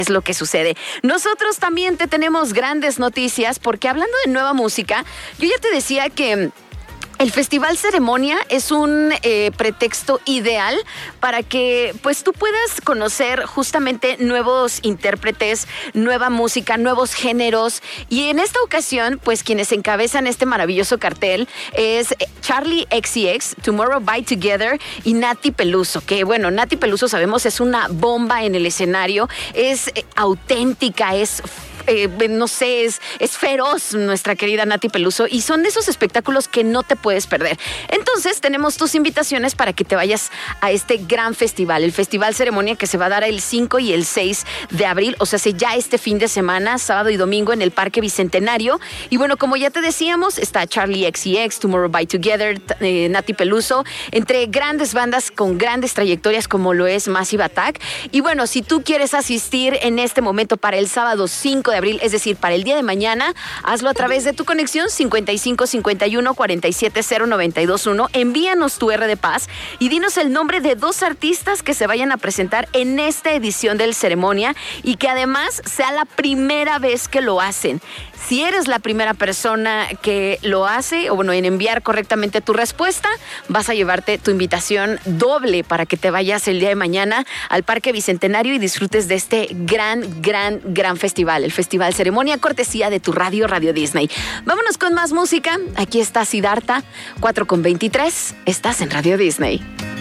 Es lo que sucede. Nosotros también te tenemos grandes noticias porque hablando de nueva música, yo ya te decía que el Festival Ceremonia es un pretexto ideal para que pues tú puedas conocer justamente nuevos intérpretes, nueva música, nuevos géneros. Y en esta ocasión, pues quienes encabezan este maravilloso cartel es Charli XCX, Tomorrow by Together y Nati Peluso. Que bueno, Nati Peluso sabemos es una bomba en el escenario, es auténtica, no sé, es feroz nuestra querida Nati Peluso y son de esos espectáculos que no te puedes perder. Entonces tenemos tus invitaciones para que te vayas a este gran festival, el Festival Ceremonia, que se va a dar el 5 y el 6 de abril, o sea, ya este fin de semana, sábado y domingo en el Parque Bicentenario. Y bueno, como ya te decíamos, está Charli XCX, Tomorrow by Together, Nati Peluso, entre grandes bandas con grandes trayectorias como lo es Massive Attack. Y bueno, si tú quieres asistir en este momento para el sábado 5 de abril, es decir, para el día de mañana, hazlo a través de tu conexión 55 51 47 0921. Envíanos tu R de Paz y dinos el nombre de 2 artistas que se vayan a presentar en esta edición del Ceremonia y que además sea la primera vez que lo hacen. Si eres la primera persona que lo hace, o bueno, en enviar correctamente tu respuesta, vas a llevarte tu invitación doble para que te vayas el día de mañana al Parque Bicentenario y disfrutes de este gran festival, el Festival Ceremonia, cortesía de tu radio Disney. Vámonos con más música. Aquí está Siddhartha, 4:23. Estás en Radio Disney.